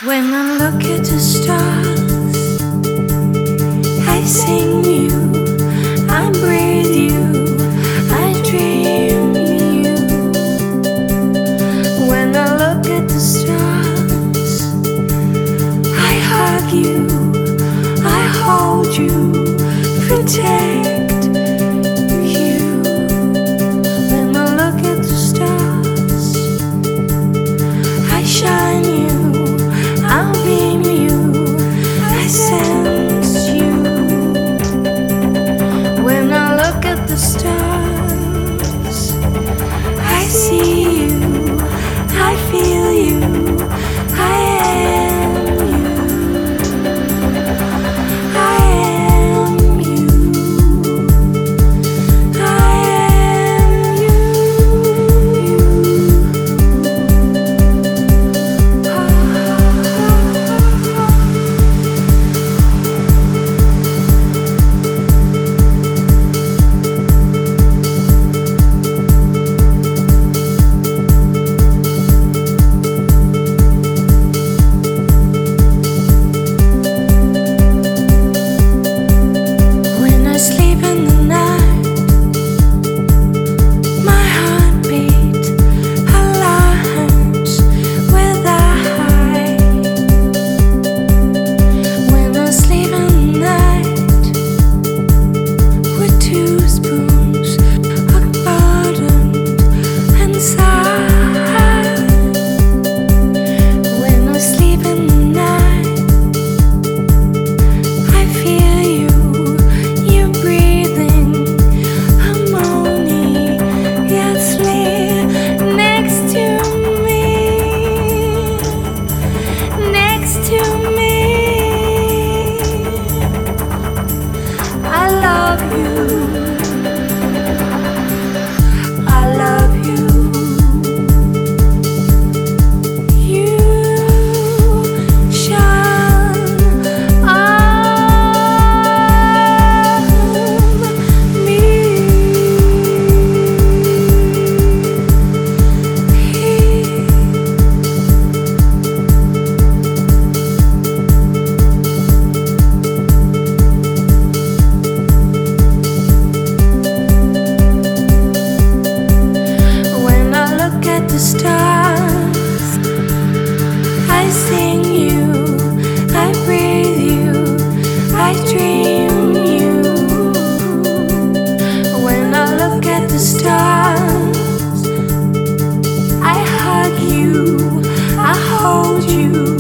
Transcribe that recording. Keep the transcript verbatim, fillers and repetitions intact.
When I look at the stars, I sing you, I breathe you, I dream you. When I look at the stars, I hug you, I hold you, protect you. When I look at the stars, I shine you, I'll beam you, I sense you. When I look at the stars, I see you, I feel you, I am you, I am you, I am you. When I sleep in the night, my heartbeat aligns with the high. When I sleep in the night, with two spoons of bottom and side. When I sleep in the night, I feel you, you breathing harmony, yes, next to me, next to me. I love you, I love you. You shine on me. When I look at the stars, I sing you, I breathe you, I dream you. When I look at the stars, I hug you, I hold you,